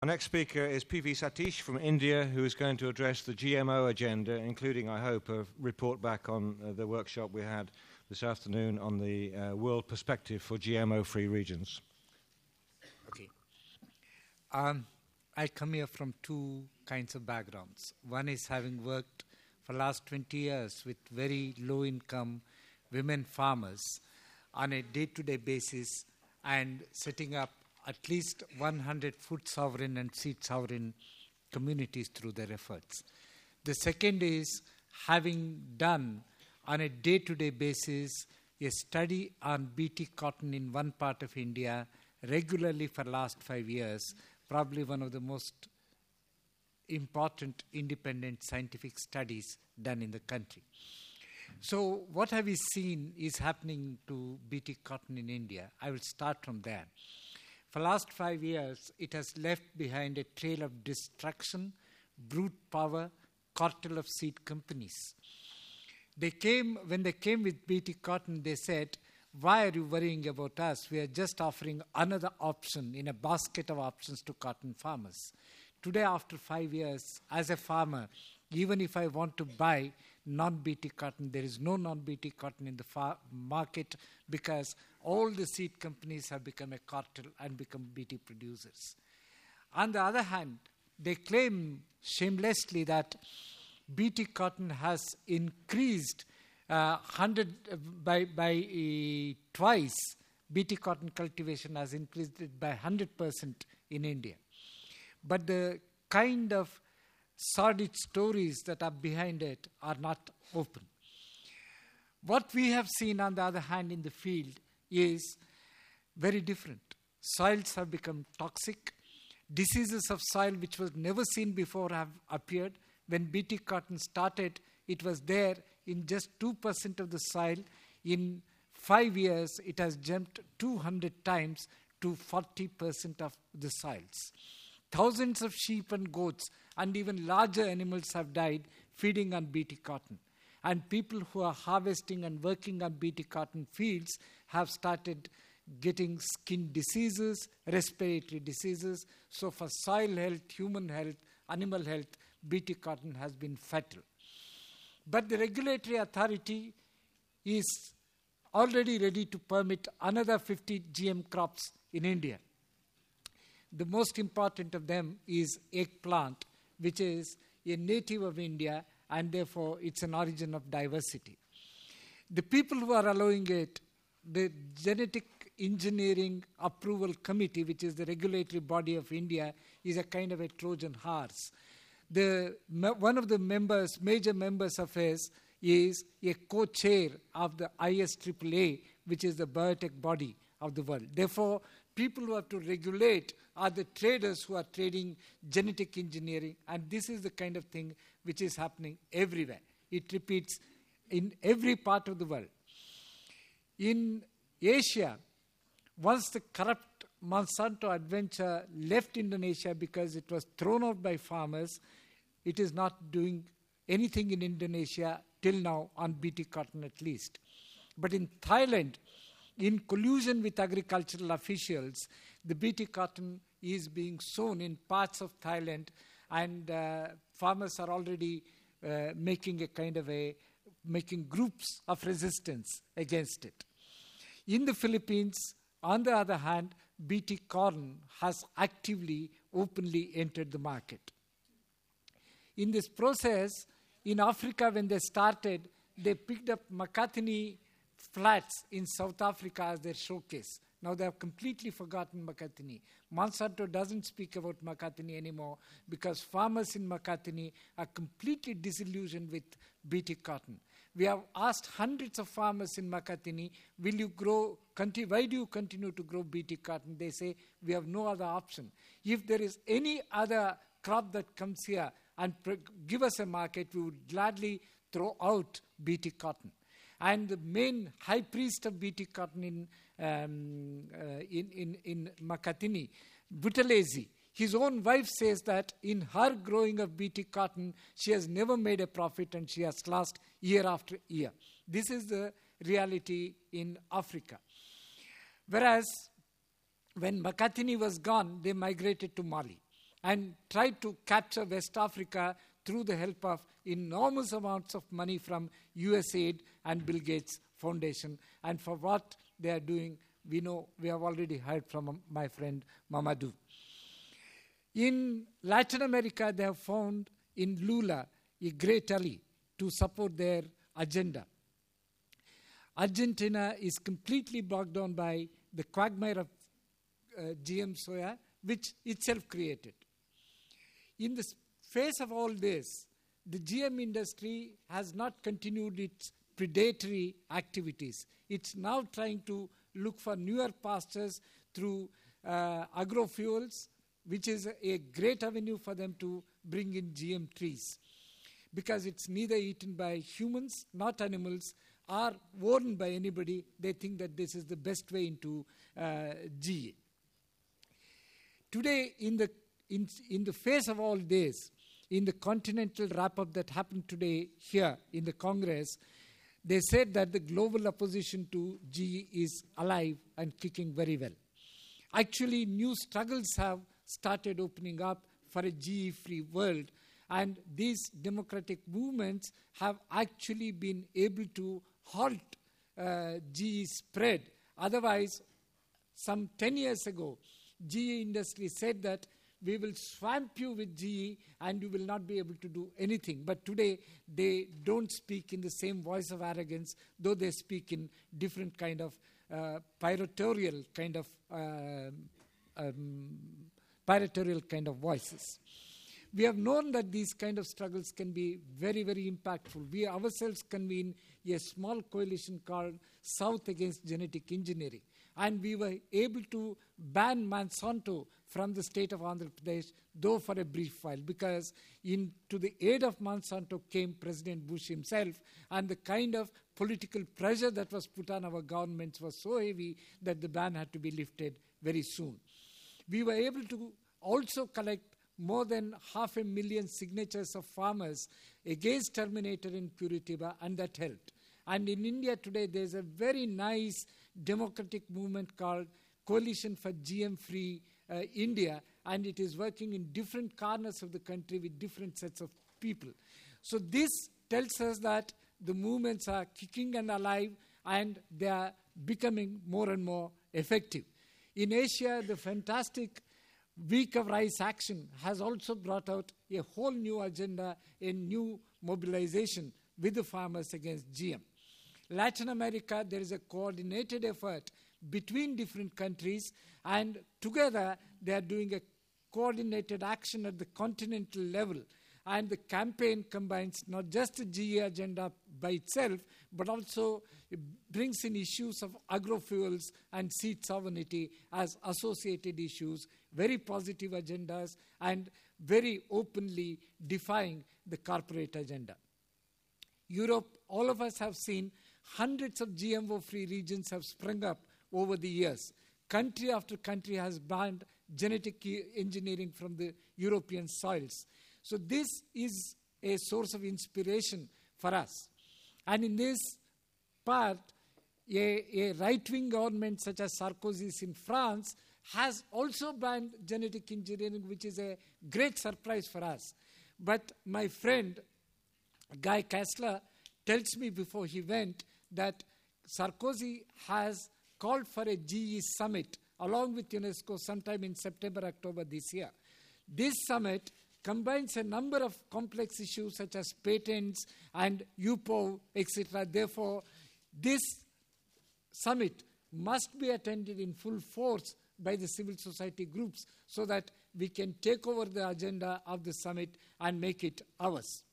Our next speaker is P.V. Satish from India, who is going to address the GMO agenda, including, I hope, a report back on the workshop we had this afternoon on the world perspective for GMO-free regions. Okay. I come here from two kinds of backgrounds. One is having worked for the last 20 years with very low-income women farmers on a day-to-day basis and setting up at least 100 food sovereign and seed sovereign communities through their efforts. The second is having done on a day-to-day basis a study on BT cotton in one part of India regularly for the last 5 years, probably one of the most important independent scientific studies done in the country. So what have we seen is happening to BT cotton in India? I will start from there. For the last 5 years, it has left behind a trail of destruction, brute power, cartel of seed companies. When they came with BT cotton, they said, why are you worrying about us? We are just offering another option in a basket of options to cotton farmers. Today, after 5 years, as a farmer, even if I want to buy non-BT cotton, there is no non-BT cotton in the market because all the seed companies have become a cartel and become BT producers. On the other hand, they claim shamelessly that BT cotton has increased twice. BT cotton cultivation has increased by 100% in India. But the kind of sordid stories that are behind it are not open. What we have seen, on the other hand, in the field is very different. Soils have become toxic. Diseases of soil which was never seen before have appeared. When BT cotton started, it was there in just 2% of the soil. In 5 years, it has jumped 200 times to 40% of the soils. Thousands of sheep and goats and even larger animals have died feeding on BT cotton. And people who are harvesting and working on BT cotton fields have started getting skin diseases, respiratory diseases. So for soil health, human health, animal health, BT cotton has been fatal. But the regulatory authority is already ready to permit another 50 GM crops in India. The most important of them is eggplant, which is a native of India, and therefore it's an origin of diversity. The people who are allowing it, the Genetic Engineering Approval Committee, which is the regulatory body of India, is a kind of a Trojan horse. One of the major members of us is a co-chair of the ISAAA, which is the biotech body of the world. Therefore, people who have to regulate are the traders who are trading genetic engineering, and this is the kind of thing which is happening everywhere. It repeats in every part of the world. In Asia, once the corrupt Monsanto adventure left Indonesia because it was thrown out by farmers, it is not doing anything in Indonesia till now on BT cotton at least. But in Thailand, in collusion with agricultural officials, the BT cotton is being sown in parts of Thailand, and farmers are already making groups of resistance against it. In the Philippines, on the other hand, BT corn has actively, openly entered the market. In this process, in Africa, when they started, they picked up Makatini flats in South Africa as their showcase. Now they have completely forgotten Makatini. Monsanto doesn't speak about Makatini anymore because farmers in Makatini are completely disillusioned with BT cotton. We have asked hundreds of farmers in Makatini, why do you continue to grow BT cotton? They say, we have no other option. If there is any other crop that comes here and give us a market, we would gladly throw out BT cotton. And the main high priest of BT cotton in Makatini, Buthelezi, his own wife says that in her growing of BT cotton, she has never made a profit and she has lost year after year. This is the reality in Africa. Whereas when Makatini was gone, they migrated to Mali. and tried to capture West Africa through the help of enormous amounts of money from USAID and Bill Gates Foundation. And for what they are doing, we know, we have already heard from my friend Mamadou. In Latin America, they have found in Lula a great ally to support their agenda. Argentina is completely bogged down by the quagmire of GM soya, which itself created. In the face of all this, the GM industry has not continued its predatory activities. It's now trying to look for newer pastures through agrofuels, which is a great avenue for them to bring in GM trees, because it's neither eaten by humans, not animals, or worn by anybody. They think that this is the best way into GA. Today, in the face of all this, in the continental wrap-up that happened today here in the Congress, they said that the global opposition to GE is alive and kicking very well. Actually, new struggles have started opening up for a GE-free world, and these democratic movements have actually been able to halt GE spread. Otherwise, some 10 years ago, GE industry said that we will swamp you with GE and you will not be able to do anything. But today, they don't speak in the same voice of arrogance, though they speak in different kind of piratorial kind of voices. We have known that these kind of struggles can be very, very impactful. We ourselves convened a small coalition called South Against Genetic Engineering. And we were able to ban Monsanto from the state of Andhra Pradesh, though for a brief while, because to the aid of Monsanto came President Bush himself, and the kind of political pressure that was put on our governments was so heavy that the ban had to be lifted very soon. We were able to also collect more than 500,000 signatures of farmers against Terminator in Curitiba, and that helped. And in India today, there's a very nice democratic movement called Coalition for GM-Free India, and it is working in different corners of the country with different sets of people. So this tells us that the movements are kicking and alive, and they are becoming more and more effective. In Asia, the fantastic Week of Rice Action has also brought out a whole new agenda, a new mobilization with the farmers against GM. Latin America, there is a coordinated effort between different countries, and together they are doing a coordinated action at the continental level. And the campaign combines not just the GE agenda by itself, but also it brings in issues of agrofuels and seed sovereignty as associated issues, very positive agendas, and very openly defying the corporate agenda. Europe, all of us have seen hundreds of GMO-free regions have sprung up over the years. Country after country has banned genetic engineering from the European soils. So this is a source of inspiration for us. And in this part, a right-wing government such as Sarkozy's in France has also banned genetic engineering, which is a great surprise for us. But my friend, Guy Kessler, tells me before he went that Sarkozy has called for a GE summit along with UNESCO sometime in September, October this year. This summit combines a number of complex issues such as patents and UPO, etc. Therefore, this summit must be attended in full force by the civil society groups so that we can take over the agenda of the summit and make it ours.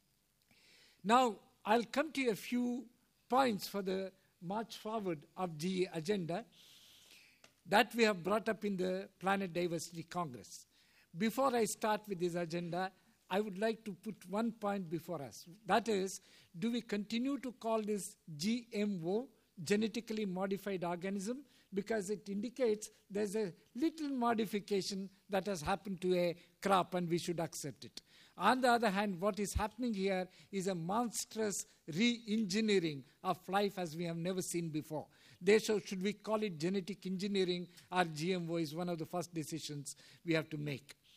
Now, I'll come to a few points for the march forward of GE agenda that we have brought up in the Planet Diversity Congress. Before I start with this agenda, I would like to put one point before us. That is, do we continue to call this GMO, genetically modified organism? Because it indicates there's a little modification that has happened to a crop and we should accept it. On the other hand, what is happening here is a monstrous re-engineering of life as we have never seen before. Therefore, should we call it genetic engineering or GMO is one of the first decisions we have to make.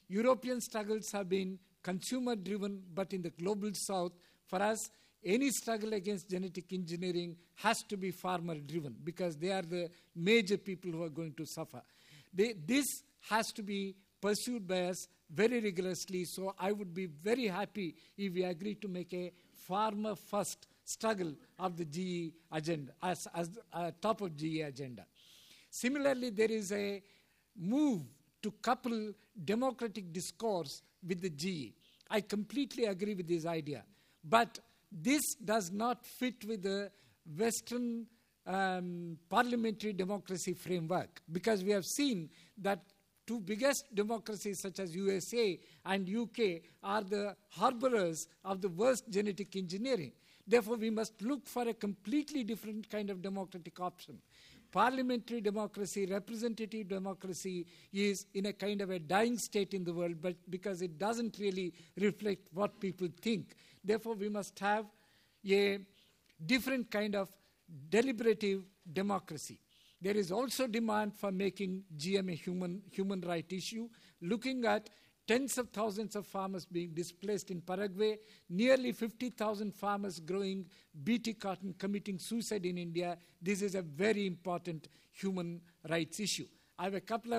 European struggles have been consumer-driven, but in the global south, for us, any struggle against genetic engineering has to be farmer-driven because they are the major people who are going to suffer. This has to be pursued by us very rigorously, so I would be very happy if we agree to make a farmer-first struggle of the GE agenda, as top of GE agenda. Similarly, there is a move to couple democratic discourse with the GE. I completely agree with this idea. But this does not fit with the Western parliamentary democracy framework, because we have seen that two biggest democracies such as USA and UK are the harborers of the worst genetic engineering. Therefore, we must look for a completely different kind of democratic option. Parliamentary democracy, representative democracy is in a kind of a dying state in the world, but because it doesn't really reflect what people think. Therefore, we must have a different kind of deliberative democracy. There is also demand for making GM a human right issue, looking at tens of thousands of farmers being displaced in Paraguay, nearly 50,000 farmers growing BT cotton committing suicide in India. This is a very important human rights issue. I have a couple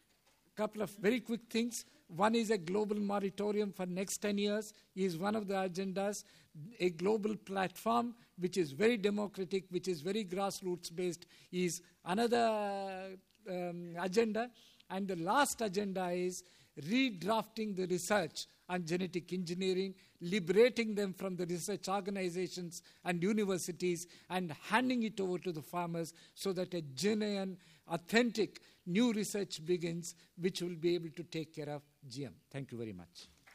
of very quick things. One is a global moratorium for next 10 years is one of the agendas. A global platform which is very democratic, which is very grassroots based is another agenda. And the last agenda is redrafting the research on genetic engineering, liberating them from the research organizations and universities and handing it over to the farmers so that a genuine, authentic new research begins which will be able to take care of GM. Thank you very much.